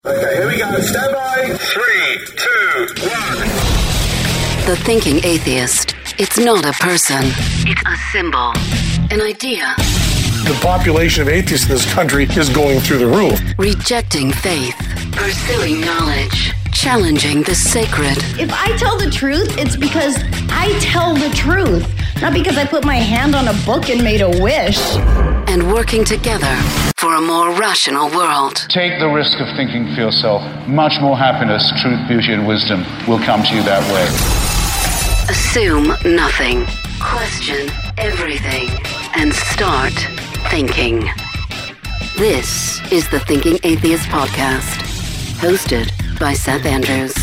Okay, here we go. Stand by. 3, 2, 1. The thinking atheist. It's not a person. It's a symbol. An idea. The population of atheists in this country is going through the roof. Rejecting faith. Pursuing knowledge. Challenging the sacred. If I tell the truth, it's because I tell the truth. Not because I put my hand on a book and made a wish. And working together for a more rational world. Take the risk of thinking for yourself. Much more happiness, truth, beauty, and wisdom will come to you that way. Assume nothing. Question everything. And start thinking. This is the Thinking Atheist Podcast. Hosted by Seth Andrews.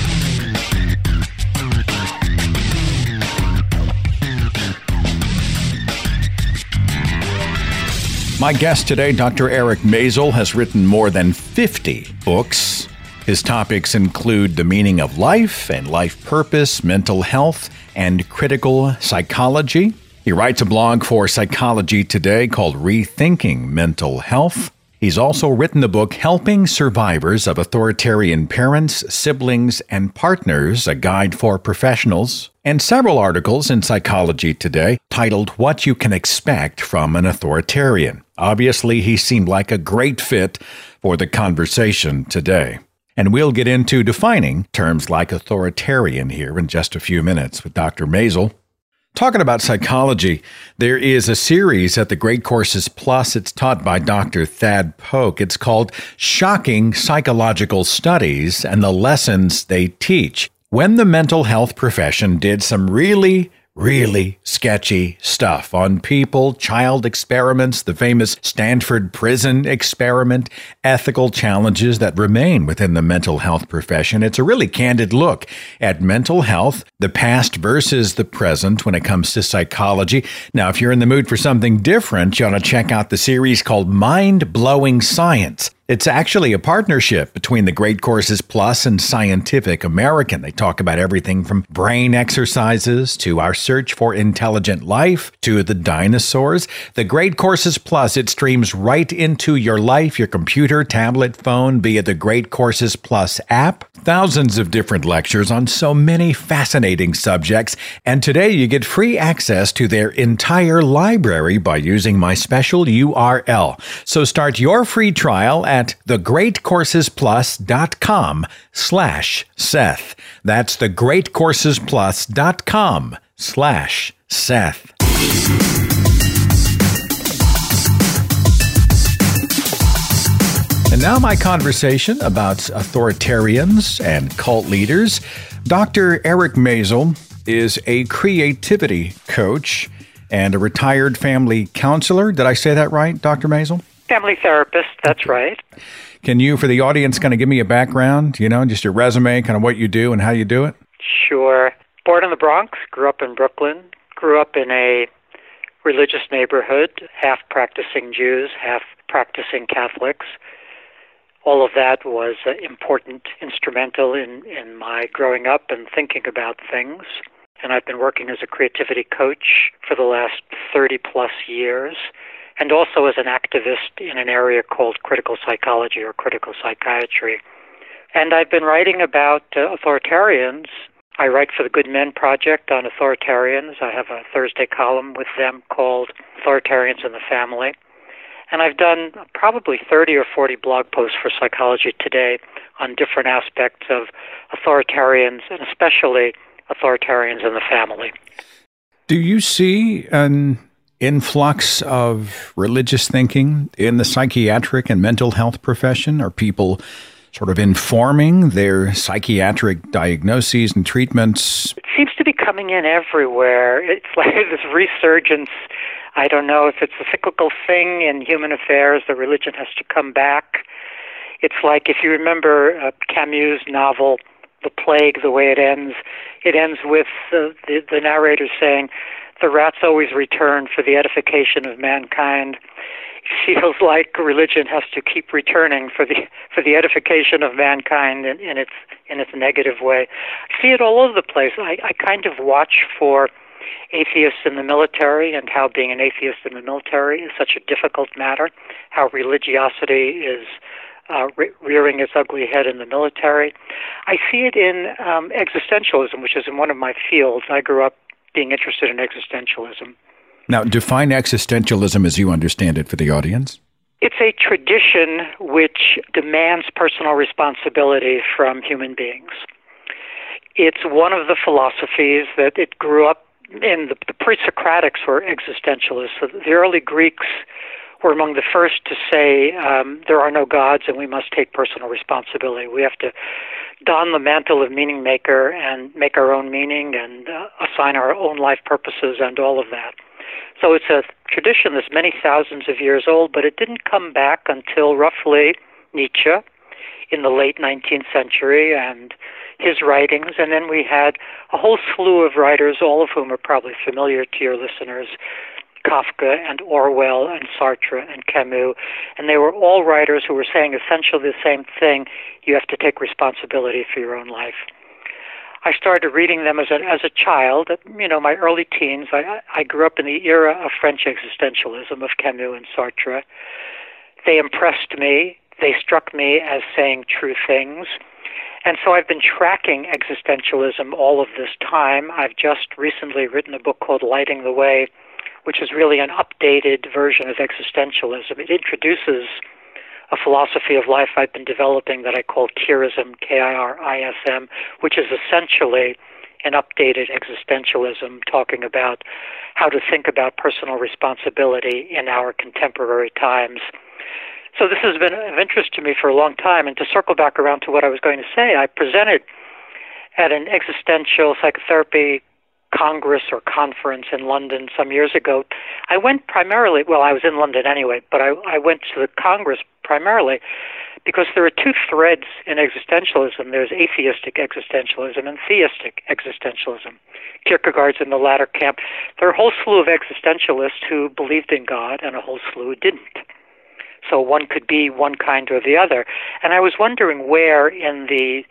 My guest today, Dr. Eric Maisel, has written more than 50 books. His topics include the meaning of life and life purpose, mental health, and critical psychology. He writes a blog for Psychology Today called Rethinking Mental Health. He's also written the book Helping Survivors of Authoritarian Parents, Siblings, and Partners, a Guide for Professionals, and several articles in Psychology Today titled What You Can Expect from an Authoritarian. Obviously, he seemed like a great fit for the conversation today. And we'll get into defining terms like authoritarian here in just a few minutes with Dr. Maisel. Talking about psychology, there is a series at the Great Courses Plus. It's taught by Dr. Thad Polk. It's called Shocking Psychological Studies and the Lessons They Teach. When the mental health profession did some really sketchy stuff on people, child experiments, the famous Stanford prison experiment, ethical challenges that remain within the mental health profession. It's a really candid look at mental health, the past versus the present when it comes to psychology. Now, if you're in the mood for something different, you ought to check out the series called Mind-Blowing Science. It's actually a partnership between the Great Courses Plus and Scientific American. They talk about everything from brain exercises to our search for intelligent life to the dinosaurs. The Great Courses Plus, it streams right into your life, your computer, tablet, phone via the Great Courses Plus app. Thousands of different lectures on so many fascinating subjects. And today you get free access to their entire library by using my special URL. So start your free trial at thegreatcoursesplus.com/Seth. That's thegreatcoursesplus.com/Seth. And now my conversation about authoritarians and cult leaders. Dr. Eric Maisel is a creativity coach and a retired family counselor. Did I say that right, Dr. Maisel? Family therapist, that's right. Can you, for the audience, kind of give me a background, just your resume, kind of what you do and how you do it? Sure. Born in the Bronx, grew up in Brooklyn, grew up in a religious neighborhood, half practicing Jews, half practicing Catholics. All of that was important, instrumental in my growing up and thinking about things. And I've been working as a creativity coach for the last 30-plus years. And also as an activist in an area called critical psychology or critical psychiatry. And I've been writing about authoritarians. I write for the Good Men Project on authoritarians. I have a Thursday column with them called Authoritarians in the Family. And I've done probably 30 or 40 blog posts for Psychology Today on different aspects of authoritarians and especially authoritarians in the family. Do you see an influx of religious thinking in the psychiatric and mental health profession? Are people sort of informing their psychiatric diagnoses and treatments? It seems to be coming in everywhere. It's like this resurgence. I don't know if it's a cyclical thing in human affairs, the religion has to come back. It's like if you remember Camus' novel, The Plague, the way it ends with the narrator saying, "The rats always return for the edification of mankind." It feels like religion has to keep returning for the edification of mankind in its negative way. I see it all over the place. I kind of watch for atheists in the military and how being an atheist in the military is such a difficult matter, how religiosity is rearing its ugly head in the military. I see it in existentialism, which is in one of my fields. I grew up being interested in existentialism. Now, define existentialism as you understand it for the audience. It's a tradition which demands personal responsibility from human beings. It's one of the philosophies that it grew up in. The pre-Socratics were existentialists. So the early Greeks were among the first to say there are no gods and we must take personal responsibility. We have to don the mantle of meaning maker and make our own meaning and assign our own life purposes and all of that. So it's a tradition that's many thousands of years old, but it didn't come back until roughly Nietzsche in the late 19th century and his writings. And then we had a whole slew of writers, all of whom are probably familiar to your listeners, Kafka and Orwell and Sartre and Camus, and they were all writers who were saying essentially the same thing: you have to take responsibility for your own life. I started reading them as a child, my early teens. I grew up in the era of French existentialism of Camus and Sartre. They impressed me. They struck me as saying true things. And so I've been tracking existentialism all of this time. I've just recently written a book called Lighting the Way, which is really an updated version of existentialism. It introduces a philosophy of life I've been developing that I call Kirism, Kirism, which is essentially an updated existentialism, talking about how to think about personal responsibility in our contemporary times. So this has been of interest to me for a long time. And to circle back around to what I was going to say, I presented at an existential psychotherapy Congress or conference in London some years ago. I went primarily, I was in London anyway, but I went to the Congress primarily because there are two threads in existentialism. There's atheistic existentialism and theistic existentialism. Kierkegaard's in the latter camp. There are a whole slew of existentialists who believed in God and a whole slew who didn't. So one could be one kind or the other. And I was wondering where in the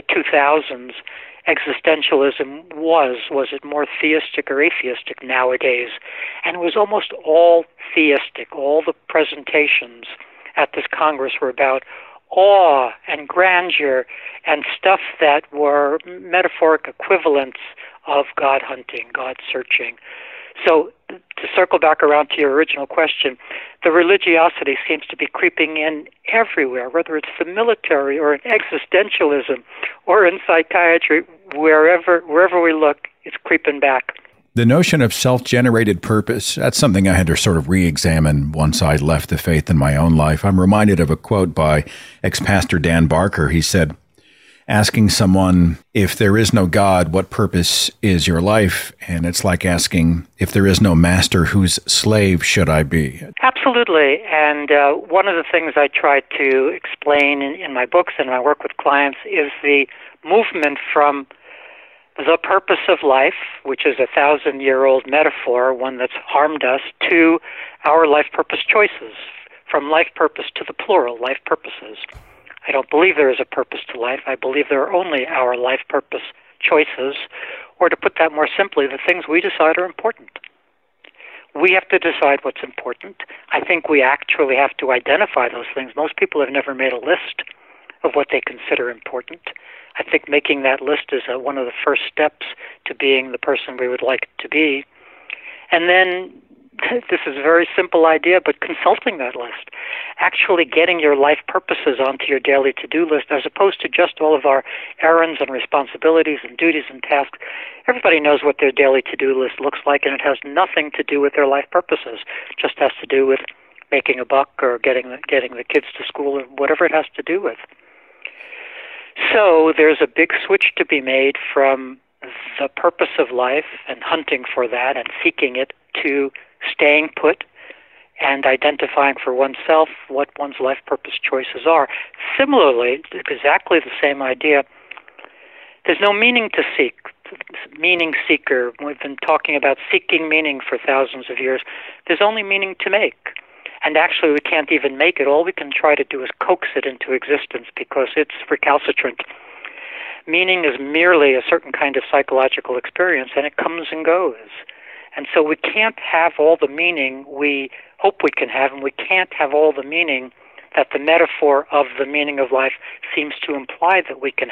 2000s existentialism was. Was it more theistic or atheistic nowadays? And it was almost all theistic. All the presentations at this Congress were about awe and grandeur and stuff that were metaphoric equivalents of God hunting, God searching. So to circle back around to your original question, the religiosity seems to be creeping in everywhere, whether it's the military or in existentialism or in psychiatry, wherever we look, it's creeping back. The notion of self-generated purpose, that's something I had to sort of re-examine once I left the faith in my own life. I'm reminded of a quote by ex-pastor Dan Barker. He said, asking someone, if there is no God, what purpose is your life? And it's like asking, if there is no master, whose slave should I be? Absolutely. And one of the things I try to explain in my books and my work with clients is the movement from the purpose of life, which is a 1,000-year-old metaphor, one that's harmed us, to our life purpose choices, from life purpose to the plural, life purposes. I don't believe there is a purpose to life. I believe there are only our life purpose choices, or to put that more simply, the things we decide are important. We have to decide what's important. I think we actually have to identify those things. Most people have never made a list of what they consider important. I think making that list is one of the first steps to being the person we would like to be. And then, this is a very simple idea, but consulting that list, actually getting your life purposes onto your daily to-do list, as opposed to just all of our errands and responsibilities and duties and tasks. Everybody knows what their daily to-do list looks like, and it has nothing to do with their life purposes. It just has to do with making a buck or getting the kids to school or whatever it has to do with. So there's a big switch to be made from the purpose of life and hunting for that and seeking it to staying put and identifying for oneself what one's life purpose choices are. Similarly, exactly the same idea, there's no meaning to seek. Meaning seeker, we've been talking about seeking meaning for thousands of years. There's only meaning to make. And actually, we can't even make it. All we can try to do is coax it into existence because it's recalcitrant. Meaning is merely a certain kind of psychological experience, and it comes and goes. And so we can't have all the meaning we hope we can have, and we can't have all the meaning that the metaphor of the meaning of life seems to imply that we can't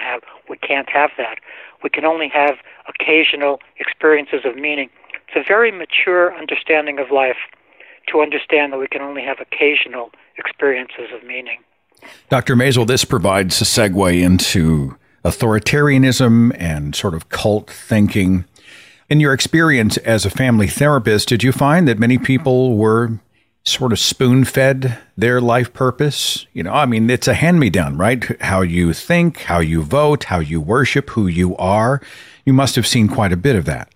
have that. We can only have occasional experiences of meaning. It's a very mature understanding of life to understand that we can only have occasional experiences of meaning. Dr. Maisel, this provides a segue into authoritarianism and sort of cult thinking. In your experience as a family therapist, did you find that many people were sort of spoon-fed their life purpose? You know, I mean, it's a hand-me-down, right? How you think, how you vote, how you worship, who you are. You must have seen quite a bit of that.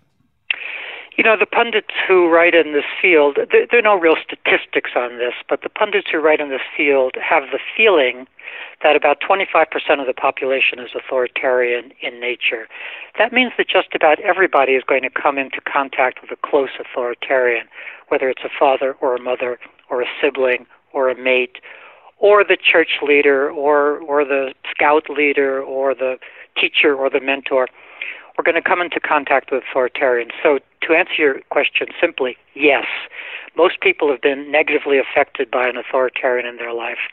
You know, the pundits who write in this field, there are no real statistics on this, but the pundits who write in this field have the feeling that about 25% of the population is authoritarian in nature. That means that just about everybody is going to come into contact with a close authoritarian, whether it's a father or a mother or a sibling or a mate or the church leader or the scout leader or the teacher or the mentor. We're going to come into contact with authoritarians. So to answer your question simply, yes, most people have been negatively affected by an authoritarian in their life.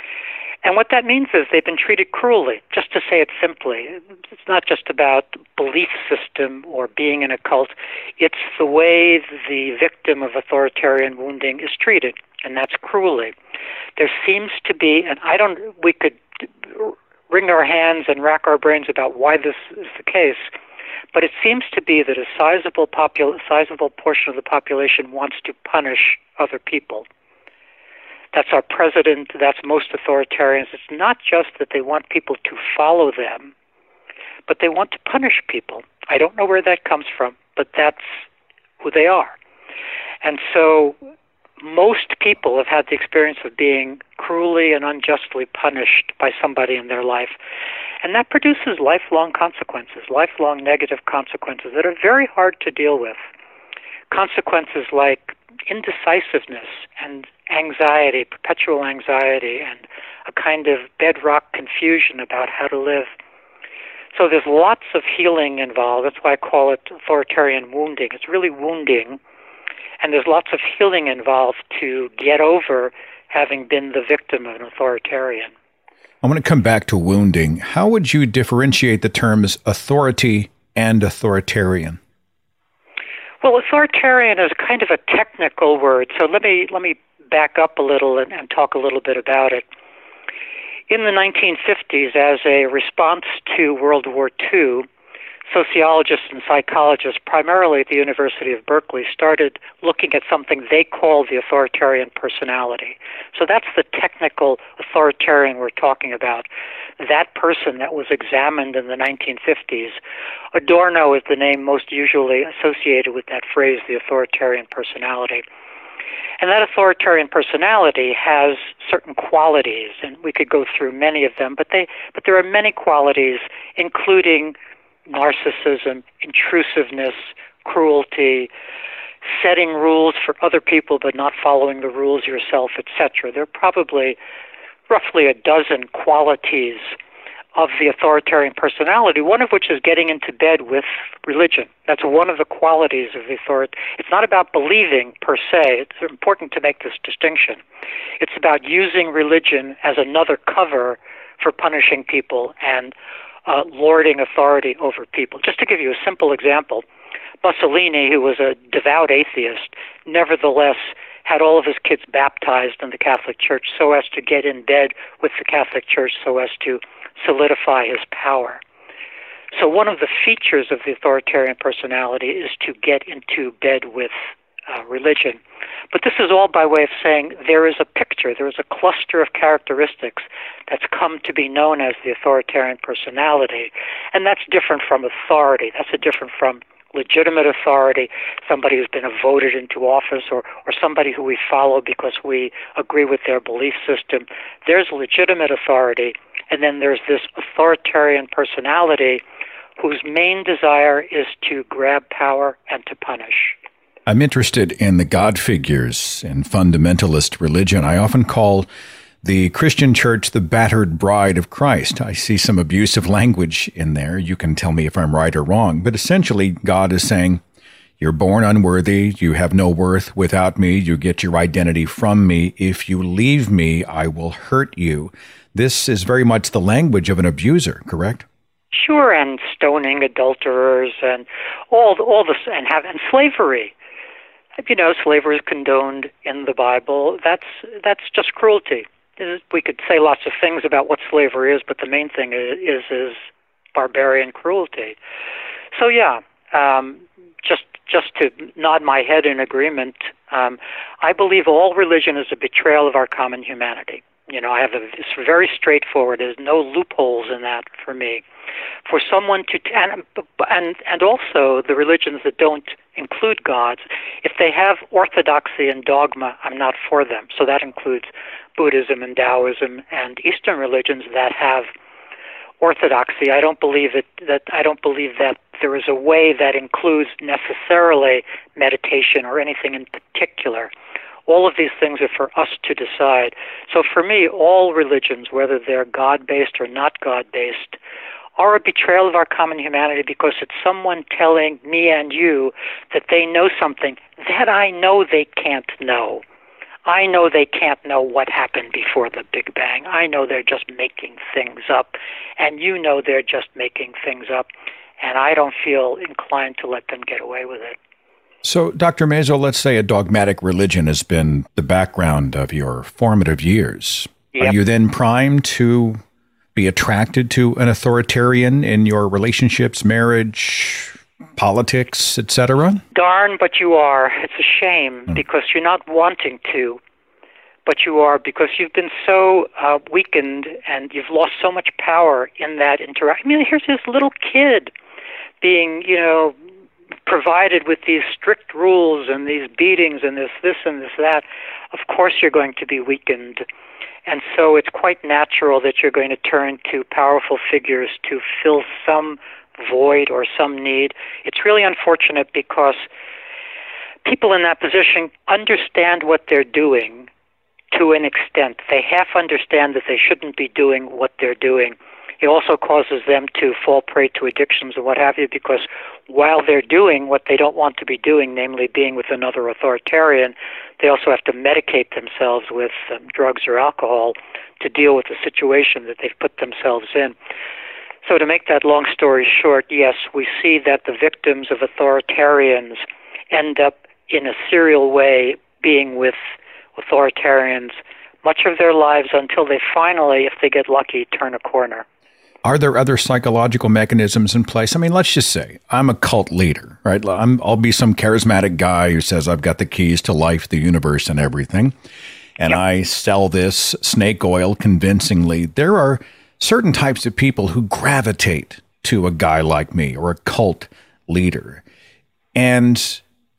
And what that means is they've been treated cruelly, just to say it simply. It's not just about belief system or being in a cult. It's the way the victim of authoritarian wounding is treated, and that's cruelly. There seems to be, and we could wring our hands and rack our brains about why this is the case, but it seems to be that a sizable portion of the population wants to punish other people. That's our president, that's most authoritarians. It's not just that they want people to follow them, but they want to punish people. I don't know where that comes from, but that's who they are. And so most people have had the experience of being cruelly and unjustly punished by somebody in their life. And that produces lifelong consequences, lifelong negative consequences that are very hard to deal with. Consequences like indecisiveness and anxiety, perpetual anxiety, and a kind of bedrock confusion about how to live. So there's lots of healing involved. That's why I call it authoritarian wounding. It's really wounding. And there's lots of healing involved to get over having been the victim of an authoritarian. I want to come back to wounding. How would you differentiate the terms authority and authoritarian? Well, authoritarian is kind of a technical word, so let me back up a little and talk a little bit about it. In the 1950s, as a response to World War II, sociologists and psychologists, primarily at the University of Berkeley, started looking at something they call the authoritarian personality. So that's the technical authoritarian we're talking about. That person that was examined in the 1950s. Adorno is the name most usually associated with that phrase, the authoritarian personality. And that authoritarian personality has certain qualities, and we could go through many of them, but there are many qualities, including narcissism, intrusiveness, cruelty, setting rules for other people but not following the rules yourself, etc. There are probably roughly a dozen qualities of the authoritarian personality, one of which is getting into bed with religion. That's one of the qualities of the authority. It's not about believing per se. It's important to make this distinction. It's about using religion as another cover for punishing people and lording authority over people. Just to give you a simple example, Mussolini, who was a devout atheist, nevertheless had all of his kids baptized in the Catholic Church so as to get in bed with the Catholic Church, so as to solidify his power. So one of the features of the authoritarian personality is to get into bed with religion. But this is all by way of saying there is a picture, there is a cluster of characteristics that's come to be known as the authoritarian personality, and that's different from authority. That's different from legitimate authority, somebody who's been voted into office, or somebody who we follow because we agree with their belief system. There's legitimate authority, and then there's this authoritarian personality whose main desire is to grab power and to punish. I'm interested in the God figures in fundamentalist religion. I often call the Christian church the battered bride of Christ. I see some abusive language in there. You can tell me if I'm right or wrong. But essentially, God is saying, You're born unworthy. You have no worth without me. You get your identity from me. If you leave me, I will hurt you. This is very much the language of an abuser, correct? Sure, and stoning adulterers and all this, and slavery. You know, slavery is condoned in the Bible. That's just cruelty. We could say lots of things about what slavery is, but the main thing is barbarian cruelty. So yeah, just to nod my head in agreement, I believe all religion is a betrayal of our common humanity. You know, it's very straightforward. There's no loopholes in that for me. For someone to, and also the religions that don't include gods, if they have orthodoxy and dogma, I'm not for them. So that includes Buddhism and Taoism and Eastern religions that have orthodoxy. I don't believe that there is a way that includes necessarily meditation or anything in particular. All of these things are for us to decide. So for me, all religions, whether they're God-based or not God-based, are a betrayal of our common humanity, because it's someone telling me and you that they know something that I know they can't know. I know they can't know what happened before the Big Bang. I know they're just making things up, and you know they're just making things up, and I don't feel inclined to let them get away with it. So, Dr. Maisel, let's say a dogmatic religion has been the background of your formative years. Yep. Are you then primed to be attracted to an authoritarian in your relationships, marriage, politics, etc.? Darn, but you are. It's a shame because you're not wanting to, but you are, because you've been so weakened and you've lost so much power in that interaction. I mean, here's this little kid being, provided with these strict rules and these beatings and this and this, that. Of course you're going to be weakened. And so it's quite natural that you're going to turn to powerful figures to fill some void or some need. It's really unfortunate because people in that position understand what they're doing to an extent. They half understand that they shouldn't be doing what they're doing. It also causes them to fall prey to addictions and what have you, because while they're doing what they don't want to be doing, namely being with another authoritarian, they also have to medicate themselves with drugs or alcohol to deal with the situation that they've put themselves in. So to make that long story short, yes, we see that the victims of authoritarians end up in a serial way being with authoritarians much of their lives until they finally, if they get lucky, turn a corner. Are there other psychological mechanisms in place? I mean, let's just say I'm a cult leader, right? I'll be some charismatic guy who says I've got the keys to life, the universe, and everything. And yep. I sell this snake oil convincingly. There are certain types of people who gravitate to a guy like me or a cult leader. And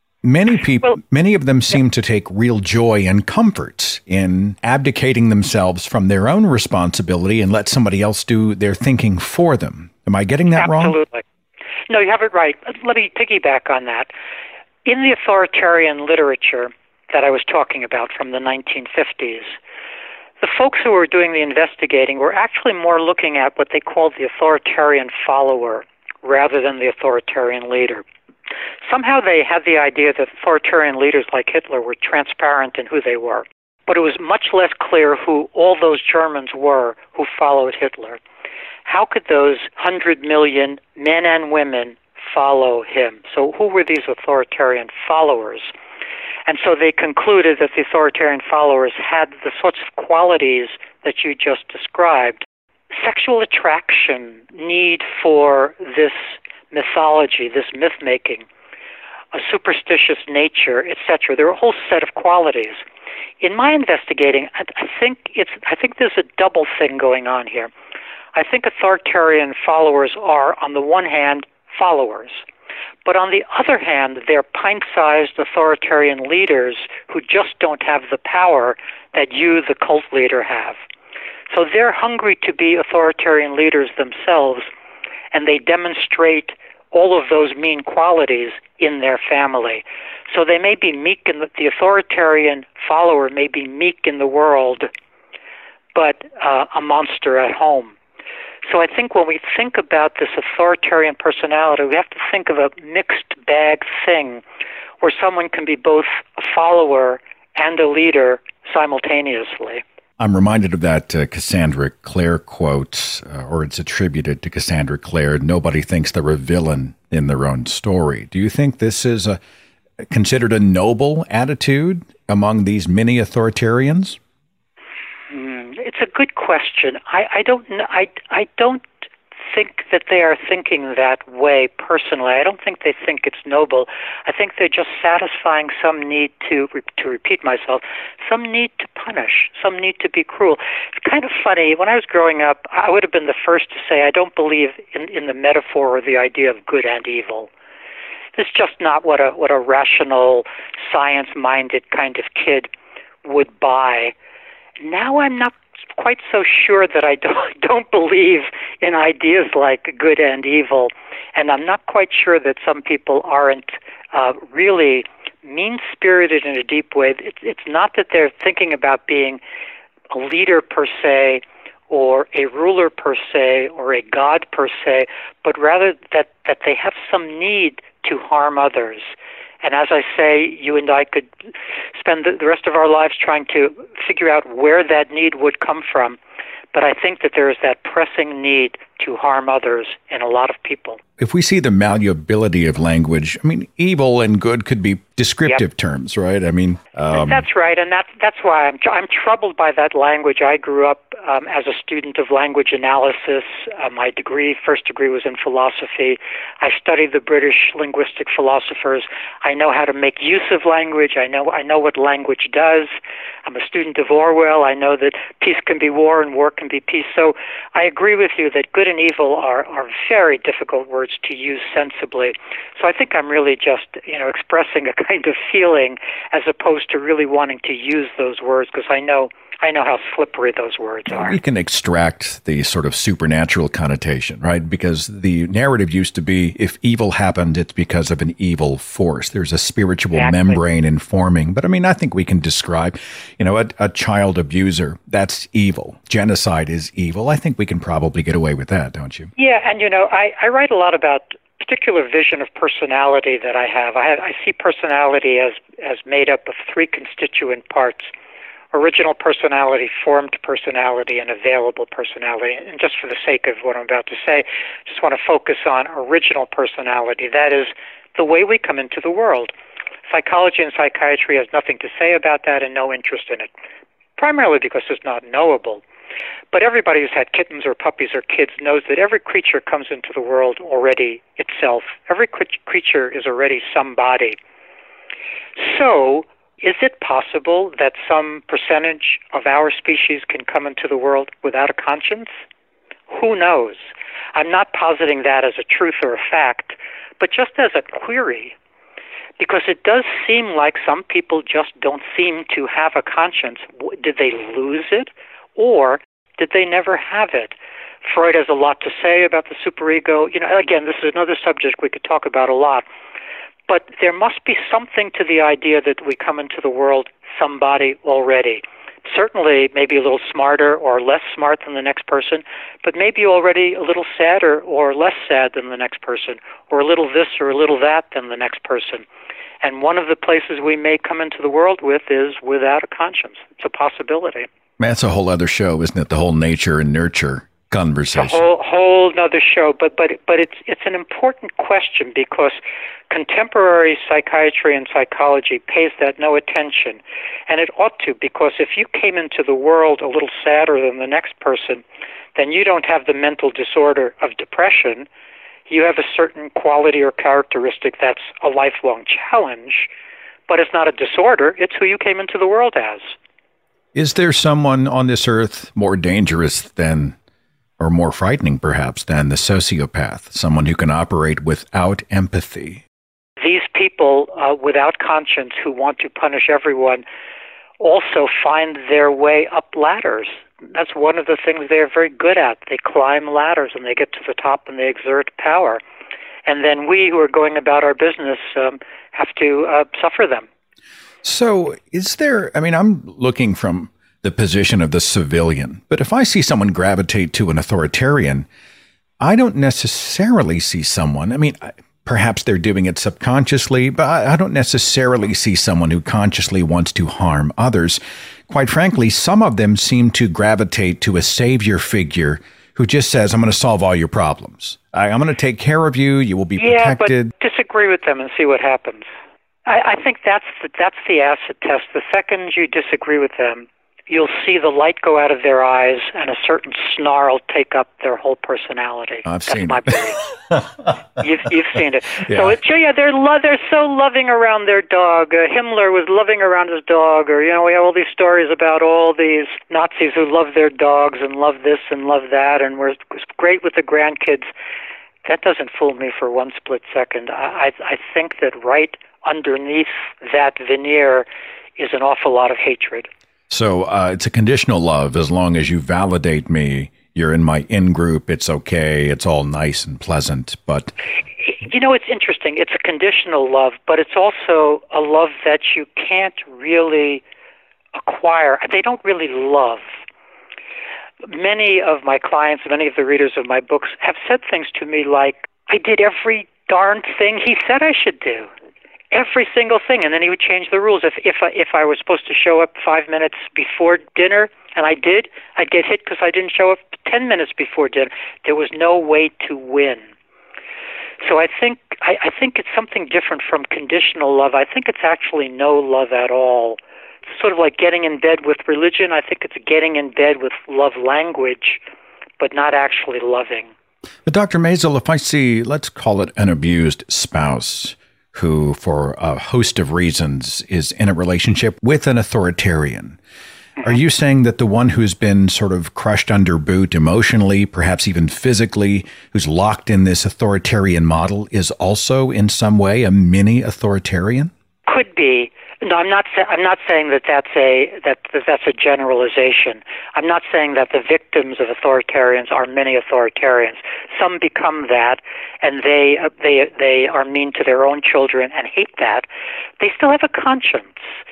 many of them seem to take real joy and comfort in abdicating themselves from their own responsibility and let somebody else do their thinking for them. Am I getting that wrong? Absolutely. No, you have it right. Let me piggyback on that. In the authoritarian literature that I was talking about from the 1950s, the folks who were doing the investigating were actually more looking at what they called the authoritarian follower rather than the authoritarian leader. Somehow they had the idea that authoritarian leaders like Hitler were transparent in who they were. But it was much less clear who all those Germans were who followed Hitler. How could those 100 million men and women follow him? So who were these authoritarian followers? And so they concluded that the authoritarian followers had the sorts of qualities that you just described. Sexual attraction, need for this mythology, this myth-making, a superstitious nature, etc. There are a whole set of qualities. In my investigating, I think there's a double thing going on here. I think authoritarian followers are, on the one hand, followers. But on the other hand, they're pint-sized authoritarian leaders who just don't have the power that you, the cult leader, have. So they're hungry to be authoritarian leaders themselves, and they demonstrate all of those mean qualities in their family. So they may be meek, and the authoritarian follower may be meek in the world, but a monster at home. So I think when we think about this authoritarian personality, we have to think of a mixed bag thing where someone can be both a follower and a leader simultaneously. I'm reminded of that Cassandra Clare quote, or it's attributed to Cassandra Clare, nobody thinks they're a villain in their own story. Do you think this is considered a noble attitude among these mini authoritarians? It's a good question. I don't know. I don't think that they are thinking that way personally. I don't think they think it's noble. I think they're just satisfying some need to repeat myself, some need to punish, some need to be cruel. It's kind of funny. When I was growing up, I would have been the first to say I don't believe in the metaphor or the idea of good and evil. It's just not what a rational, science-minded kind of kid would buy. Now I'm not quite so sure that I don't believe in ideas like good and evil, and I'm not quite sure that some people aren't really mean-spirited in a deep way. It's not that they're thinking about being a leader per se, or a ruler per se, or a god per se, but rather that they have some need to harm others. And as I say, you and I could spend the rest of our lives trying to figure out where that need would come from. But I think that there is that pressing need to harm others in a lot of people. If we see the malleability of language, I mean, evil and good could be descriptive terms, right? I mean, that's right, and that's why I'm troubled by that language. I grew up as a student of language analysis. My first degree was in philosophy. I studied the British linguistic philosophers. I know how to make use of language. I know what language does. I'm a student of Orwell. I know that peace can be war and war can be peace. So I agree with you that good and evil are very difficult words to use sensibly. So I think I'm really just, expressing a kind of feeling as opposed to really wanting to use those words, because I know how slippery those words are. We can extract the sort of supernatural connotation, right? Because the narrative used to be, if evil happened, it's because of an evil force. There's a spiritual membrane informing. But I mean, I think we can describe, a child abuser, that's evil. Genocide is evil. I think we can probably get away with that, don't you? Yeah, and I write a lot about particular vision of personality that I have. I see personality as made up of three constituent parts: original personality, formed personality, and available personality. And just for the sake of what I'm about to say, just want to focus on original personality. That is the way we come into the world. Psychology and psychiatry has nothing to say about that and no interest in it, primarily because it's not knowable. But everybody who's had kittens or puppies or kids knows that every creature comes into the world already itself. Every creature is already somebody. So, is it possible that some percentage of our species can come into the world without a conscience? Who knows? I'm not positing that as a truth or a fact, but just as a query, because it does seem like some people just don't seem to have a conscience. Did they lose it, or did they never have it? Freud has a lot to say about the superego. Again, this is another subject we could talk about a lot. But there must be something to the idea that we come into the world somebody already. Certainly maybe a little smarter or less smart than the next person, but maybe already a little sadder or less sad than the next person, or a little this or a little that than the next person. And one of the places we may come into the world with is without a conscience. It's a possibility. That's a whole other show, isn't it? The whole nature and nurture conversation. A whole other show, but it's an important question, because contemporary psychiatry and psychology pays that no attention, and it ought to, because if you came into the world a little sadder than the next person, then you don't have the mental disorder of depression. You have a certain quality or characteristic that's a lifelong challenge, but it's not a disorder. It's who you came into the world as. Is there someone on this earth more dangerous than, or more frightening perhaps, than the sociopath, someone who can operate without empathy? These people without conscience who want to punish everyone also find their way up ladders. That's one of the things they're very good at. They climb ladders and they get to the top and they exert power. And then we who are going about our business have to suffer them. So is there, I'm looking from the position of the civilian. But if I see someone gravitate to an authoritarian, I don't necessarily see someone, perhaps they're doing it subconsciously, but I don't necessarily see someone who consciously wants to harm others. Quite frankly, some of them seem to gravitate to a savior figure who just says, I'm going to solve all your problems. I'm going to take care of you. You will be protected. But disagree with them and see what happens. I think that's the acid test. The second you disagree with them, you'll see the light go out of their eyes and a certain snarl take up their whole personality. I've seen my belief. You've seen it. Yeah. So they're so loving around their dog. Himmler was loving around his dog, or we have all these stories about all these Nazis who love their dogs and love this and love that, and was great with the grandkids. That doesn't fool me for one split second. I think that right underneath that veneer is an awful lot of hatred. So it's a conditional love. As long as you validate me, you're in my in-group, it's okay, it's all nice and pleasant. But it's interesting. It's a conditional love, but it's also a love that you can't really acquire. They don't really love. Many of my clients, many of the readers of my books have said things to me like, I did every darn thing he said I should do. Every single thing, and then he would change the rules. If I was supposed to show up 5 minutes before dinner, and I did, I'd get hit because I didn't show up 10 minutes before dinner. There was no way to win. So I think it's something different from conditional love. I think it's actually no love at all. It's sort of like getting in bed with religion. I think it's getting in bed with love language, but not actually loving. But Dr. Maisel, if I see, let's call it an abused spouse, who, for a host of reasons, is in a relationship with an authoritarian. Are you saying that the one who's been sort of crushed under boot emotionally, perhaps even physically, who's locked in this authoritarian model, is also in some way a mini authoritarian? Could be. No, I'm not saying that's a generalization. I'm not saying that the victims of authoritarians are many authoritarians. Some become that, and they are mean to their own children and hate that. They still have a conscience.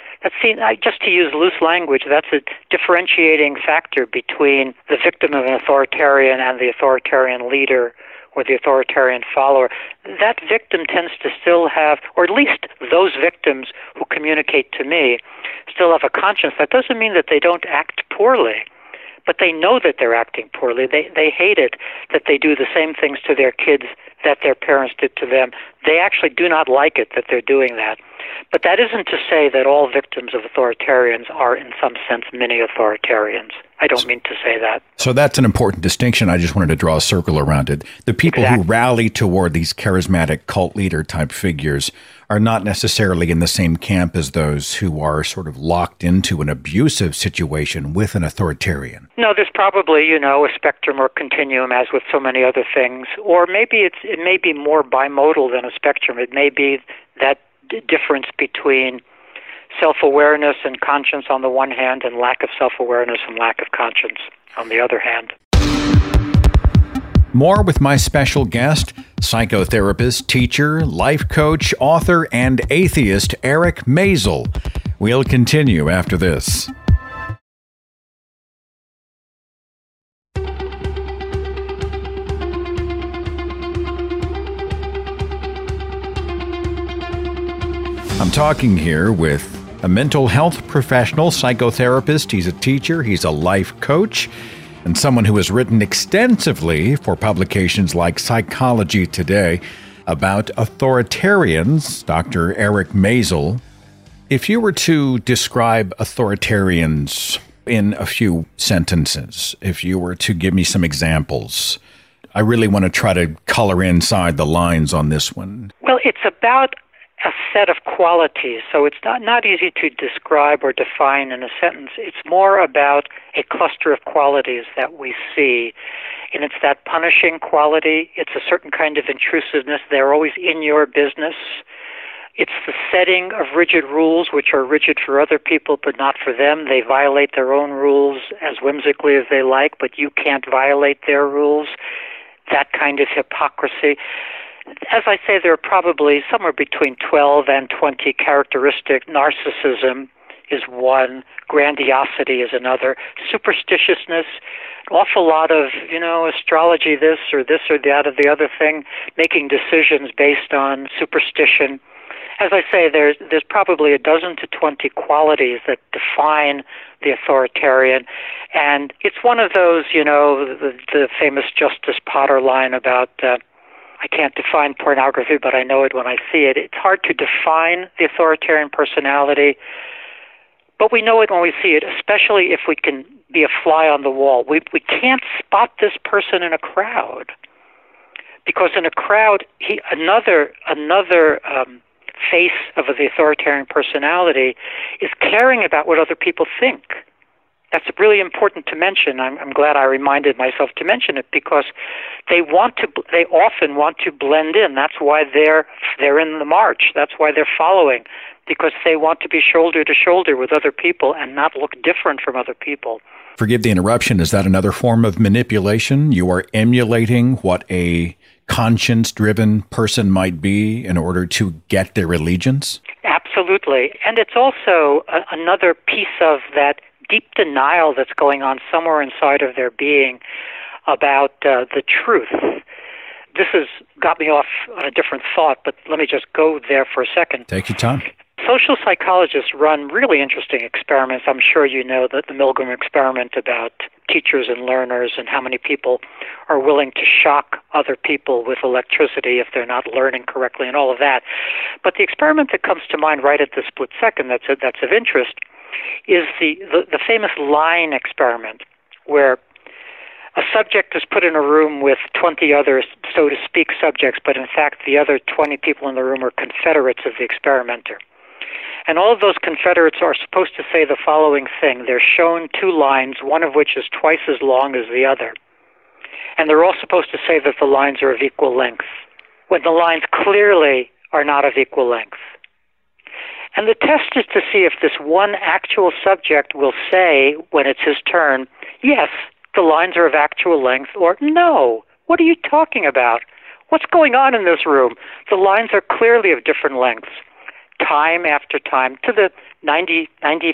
Just to use loose language, that's a differentiating factor between the victim of an authoritarian and the authoritarian leader or the authoritarian follower. That victim tends to still have, or at least those victims who communicate to me, still have a conscience. That doesn't mean that they don't act poorly, but they know that they're acting poorly. They hate it that they do the same things to their kids that their parents did to them. They actually do not like it that they're doing that. But that isn't to say that all victims of authoritarians are in some sense mini authoritarians. I don't mean to say that. So that's an important distinction. I just wanted to draw a circle around it. The people who rally toward these charismatic cult leader type figures are not necessarily in the same camp as those who are sort of locked into an abusive situation with an authoritarian. No, there's probably, a spectrum or continuum as with so many other things. Or maybe it may be more bimodal than a spectrum. It may be that difference between self-awareness and conscience on the one hand and lack of self-awareness and lack of conscience on the other hand. More with my special guest, psychotherapist, teacher, life coach, author, and atheist Eric Maisel. We'll continue after this. I'm talking here with a mental health professional, psychotherapist. He's a teacher, he's a life coach, and someone who has written extensively for publications like Psychology Today about authoritarians, Dr. Eric Maisel. If you were to describe authoritarians in a few sentences, if you were to give me some examples, I really want to try to color inside the lines on this one. Well, it's about a set of qualities, so it's not easy to describe or define in a sentence. It's more about a cluster of qualities that we see, and it's that punishing quality. It's a certain kind of intrusiveness. They're always in your business. It's the setting of rigid rules, which are rigid for other people but not for them. They violate their own rules as whimsically as they like, but you can't violate their rules. That kind of hypocrisy. As I say, there are probably somewhere between 12 and 20 characteristic. Narcissism is one, grandiosity is another, superstitiousness, an awful lot of, astrology this or that or the other thing, making decisions based on superstition. As I say, there's probably 12 to 20 qualities that define the authoritarian, and it's one of those, the famous Justice Potter line about I can't define pornography, but I know it when I see it. It's hard to define the authoritarian personality, but we know it when we see it, especially if we can be a fly on the wall. We can't spot this person in a crowd, because in a crowd, another face of the authoritarian personality is caring about what other people think. That's really important to mention. I'm glad I reminded myself to mention it, because they often want to blend in. That's why they're in the march. That's why they're following, because they want to be shoulder to shoulder with other people and not look different from other people. Forgive the interruption. Is that another form of manipulation? You are emulating what a conscience-driven person might be in order to get their allegiance? Absolutely. And it's also another piece of that deep denial that's going on somewhere inside of their being about the truth. This has got me off on a different thought, but let me just go there for a second. Take your time. Social psychologists run really interesting experiments. I'm sure you know that the Milgram experiment about teachers and learners and how many people are willing to shock other people with electricity if they're not learning correctly and all of that. But the experiment that comes to mind right at this split second that's of interest is the famous line experiment, where a subject is put in a room with 20 other, so to speak, subjects, but in fact the other 20 people in the room are confederates of the experimenter. And all of those confederates are supposed to say the following thing. They're shown two lines, one of which is twice as long as the other. And they're all supposed to say that the lines are of equal length, when the lines clearly are not of equal length. And the test is to see if this one actual subject will say, when it's his turn, yes, the lines are of actual length, or no, what are you talking about? What's going on in this room? The lines are clearly of different lengths. Time after time, to the 90%,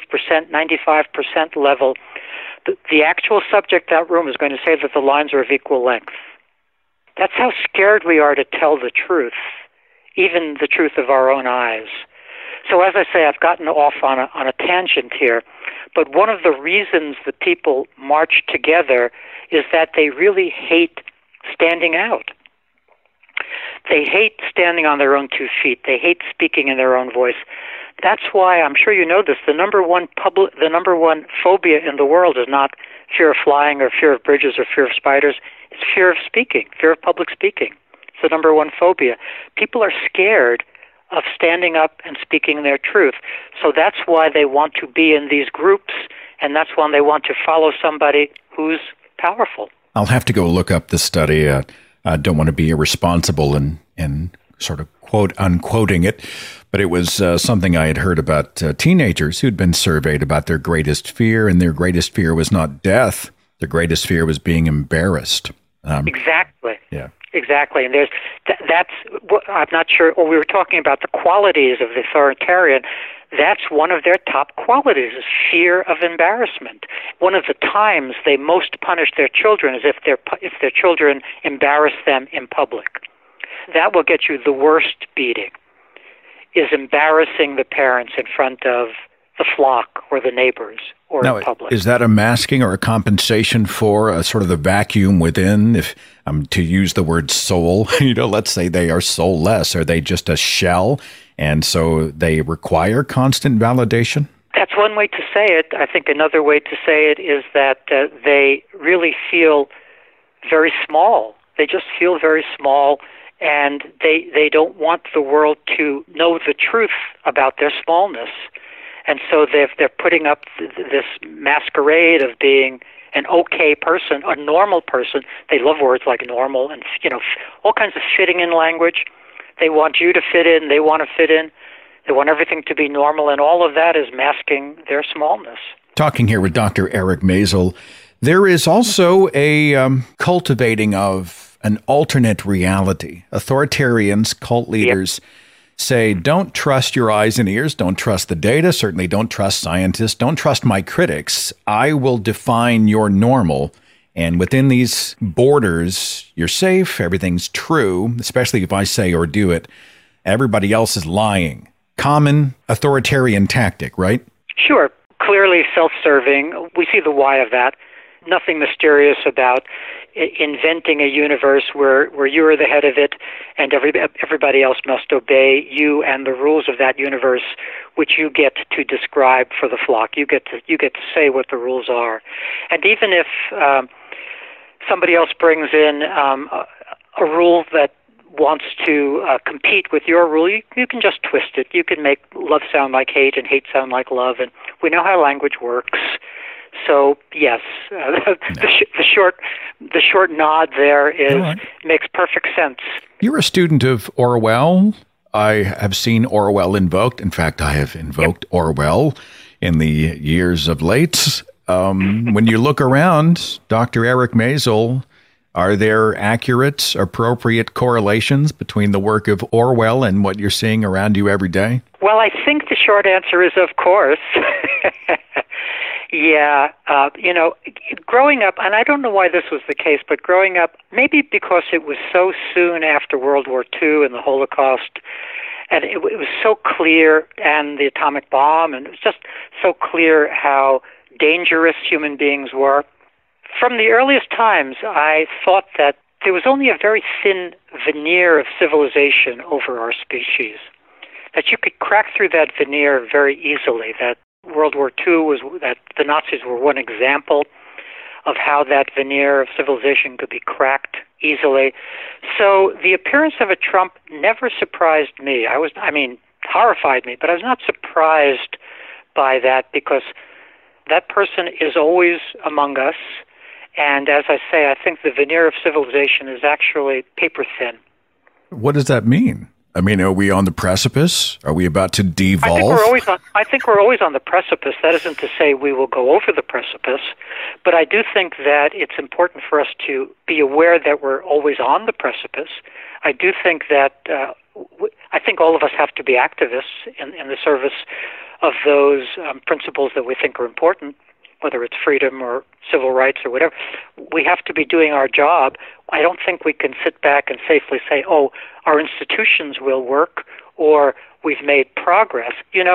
95% level, the actual subject in that room is going to say that the lines are of equal length. That's how scared we are to tell the truth, even the truth of our own eyes. So as I say, I've gotten off on a tangent here, but one of the reasons that people march together is that they really hate standing out. They hate standing on their own 2 feet. They hate speaking in their own voice. That's why, I'm sure you know this, the number one phobia in the world is not fear of flying or fear of bridges or fear of spiders. It's fear of speaking, fear of public speaking. It's the number one phobia. People are scared of standing up and speaking their truth. So that's why they want to be in these groups, and that's why they want to follow somebody who's powerful. I'll have to go look up the study. I don't want to be irresponsible and sort of unquoting it, but it was something I had heard about teenagers who'd been surveyed about their greatest fear, and their greatest fear was not death. Their greatest fear was being embarrassed. Exactly. Yeah. Exactly, and that's what I'm not sure. Well, we were talking about the qualities of the authoritarian. That's one of their top qualities: is fear of embarrassment. One of the times they most punish their children is if their children embarrass them in public. That will get you the worst beating. Is embarrassing the parents in front of the flock or the neighbors or in public. Is that a masking or a compensation for a sort of the vacuum within? If I'm to use the word soul, let's say they are soulless. Are they just a shell, and so they require constant validation? That's one way to say it. I think another way to say it is that they really feel very small. They just feel very small, and they don't want the world to know the truth about their smallness. And so they're putting up this masquerade of being an okay person, a normal person. They love words like normal and, all kinds of fitting in language. They want you to fit in. They want to fit in. They want everything to be normal, and all of that is masking their smallness. Talking here with Dr. Eric Maisel, there is also a cultivating of an alternate reality. Authoritarians, cult leaders, say, don't trust your eyes and ears, don't trust the data, certainly don't trust scientists, don't trust my critics. I will define your normal. And within these borders, you're safe, everything's true, especially if I say or do it. Everybody else is lying. Common authoritarian tactic, right? Sure. Clearly self-serving. We see the why of that. Nothing mysterious about inventing a universe where you are the head of it and everybody else must obey you and the rules of that universe, which you get to describe for the flock. You get to say what the rules are. And even if somebody else brings in a rule that wants to compete with your rule, you can just twist it. You can make love sound like hate and hate sound like love, and we know how language works. So yes, the short nod there makes perfect sense. You're a student of Orwell. I have seen Orwell invoked. In fact, I have invoked Orwell in the years of late. When you look around, Dr. Eric Maisel, are there accurate, appropriate correlations between the work of Orwell and what you're seeing around you every day? Well, I think the short answer is of course. Yeah, growing up, and I don't know why this was the case, but growing up, maybe because it was so soon after World War II and the Holocaust, and it was so clear, and the atomic bomb, and it was just so clear how dangerous human beings were. From the earliest times, I thought that there was only a very thin veneer of civilization over our species, that you could crack through that veneer very easily, that World War II that the Nazis were one example of how that veneer of civilization could be cracked easily. So the appearance of a Trump never surprised me. Horrified me, but I was not surprised by that because that person is always among us. And as I say, I think the veneer of civilization is actually paper thin. What does that mean? I mean, are we on the precipice? Are we about to devolve? I think we're always on the precipice. That isn't to say we will go over the precipice, but I do think that it's important for us to be aware that we're always on the precipice. I do think that I think all of us have to be activists in the service of those principles that we think are important, whether it's freedom or civil rights or whatever. We have to be doing our job. I don't think we can sit back and safely say, oh, our institutions will work or we've made progress.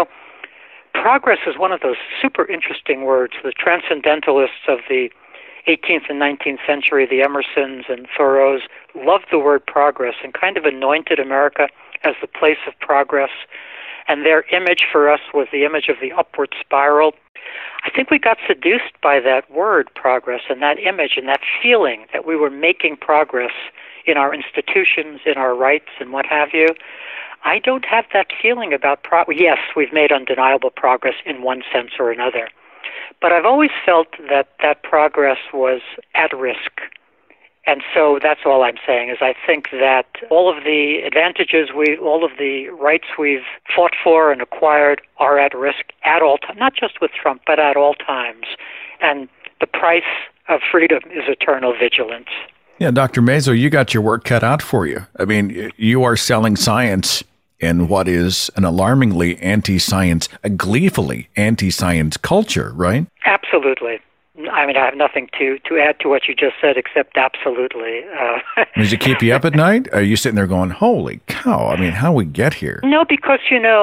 Progress is one of those super interesting words. The transcendentalists of the 18th and 19th century, the Emersons and Thoreaus, loved the word progress and kind of anointed America as the place of progress. And their image for us was the image of the upward spiral. I think we got seduced by that word, progress, and that image and that feeling that we were making progress in our institutions, in our rights, and what have you. I don't have that feeling about progress. Yes, we've made undeniable progress in one sense or another. But I've always felt that progress was at risk. And so that's all I'm saying is I think that all of the advantages, all of the rights we've fought for and acquired are at risk at all times, not just with Trump, but at all times. And the price of freedom is eternal vigilance. Yeah, Dr. Maisel, you got your work cut out for you. I mean, you are selling science in what is an alarmingly anti-science, a gleefully anti-science culture, right? Absolutely. I mean, I have nothing to add to what you just said, except absolutely. Does it keep you up at night? Are you sitting there going, holy cow, I mean, how we get here? No, because,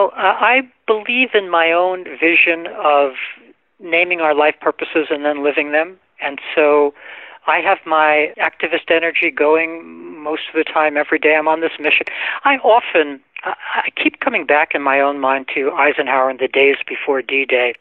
I believe in my own vision of naming our life purposes and then living them. And so I have my activist energy going most of the time. Every day I'm on this mission. I keep coming back in my own mind to Eisenhower in the days before D-Day.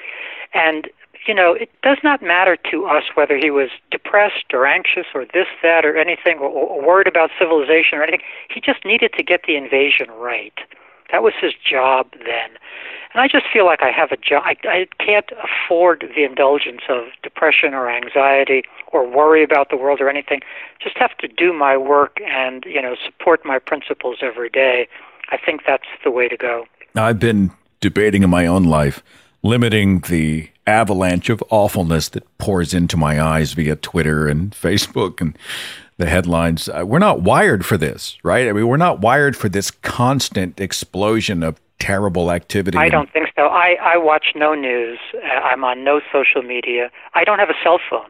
And it does not matter to us whether he was depressed or anxious or this, that, or anything, or worried about civilization or anything. He just needed to get the invasion right. That was his job then. And I just feel like I have a job. I can't afford the indulgence of depression or anxiety or worry about the world or anything. Just have to do my work and, support my principles every day. I think that's the way to go. I've been debating in my own life, limiting the avalanche of awfulness that pours into my eyes via Twitter and Facebook and the headlines. We're not wired for this, right? I mean, we're not wired for this constant explosion of terrible activity. I don't think so. I watch no news. I'm on no social media. I don't have a cell phone.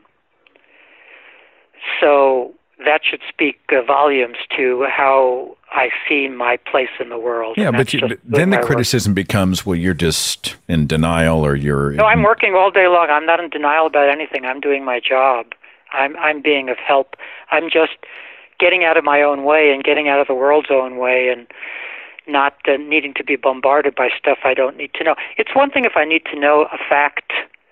So that should speak volumes to how I see my place in the world. Yeah, but then the criticism becomes, well, you're just in denial, or you're... No, I'm working all day long. I'm not in denial about anything. I'm doing my job. I'm being of help. I'm just getting out of my own way and getting out of the world's own way and not needing to be bombarded by stuff I don't need to know. It's one thing if I need to know a fact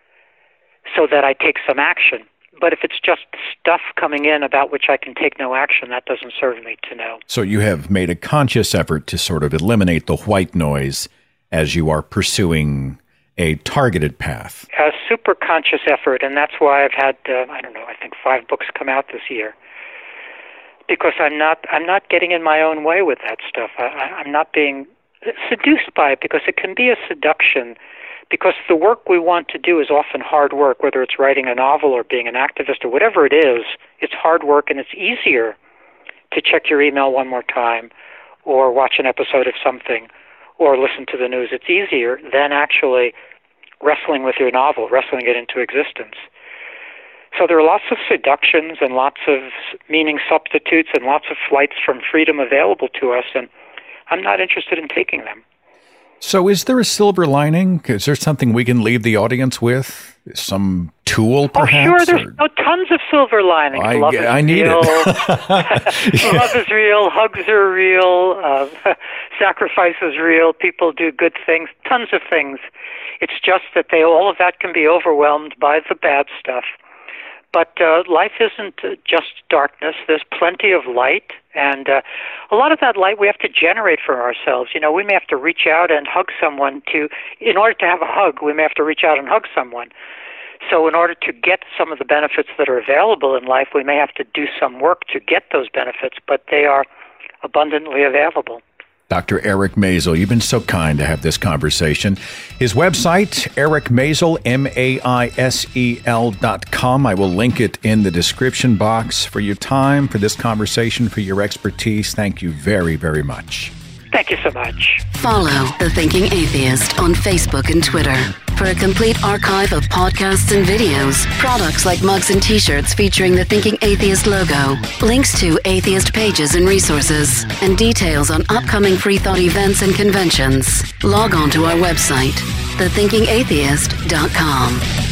so that I take some action. But if it's just stuff coming in about which I can take no action, that doesn't serve me to know. So you have made a conscious effort to sort of eliminate the white noise as you are pursuing a targeted path. A super conscious effort, and that's why I've had, I think 5 books come out this year. Because I'm not getting in my own way with that stuff. I'm not being seduced by it, because it can be a seduction. Because the work we want to do is often hard work, whether it's writing a novel or being an activist or whatever it is. It's hard work, and it's easier to check your email one more time or watch an episode of something or listen to the news. It's easier than actually wrestling with your novel, wrestling it into existence. So there are lots of seductions and lots of meaning substitutes and lots of flights from freedom available to us, and I'm not interested in taking them. So is there a silver lining? Is there something we can leave the audience with? Some tool, perhaps? Oh, sure. There's tons of silver linings. I need real. it. Love is real. Hugs are real. Sacrifice is real. People do good things. Tons of things. It's just that all of that can be overwhelmed by the bad stuff. But life isn't just darkness. There's plenty of light, and a lot of that light we have to generate for ourselves. You know, we may have to reach out and hug someone in order to have a hug, we may have to reach out and hug someone. So in order to get some of the benefits that are available in life, we may have to do some work to get those benefits, but they are abundantly available. Dr. Eric Maisel, you've been so kind to have this conversation. His website, Eric Maisel, MAISEL.com. I will link it in the description box. For your time, for this conversation, for your expertise, thank you very, very much. Thank you so much. Follow The Thinking Atheist on Facebook and Twitter. For a complete archive of podcasts and videos, products like mugs and t-shirts featuring the Thinking Atheist logo, links to atheist pages and resources, and details on upcoming Free Thought events and conventions, log on to our website, thethinkingatheist.com.